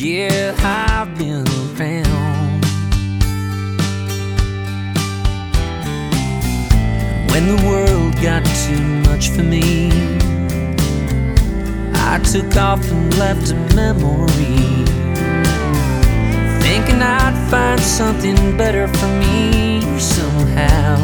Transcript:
Yeah, I've been around. When the world got too much for me, I took off and left a memory, thinking I'd find something better for me somehow.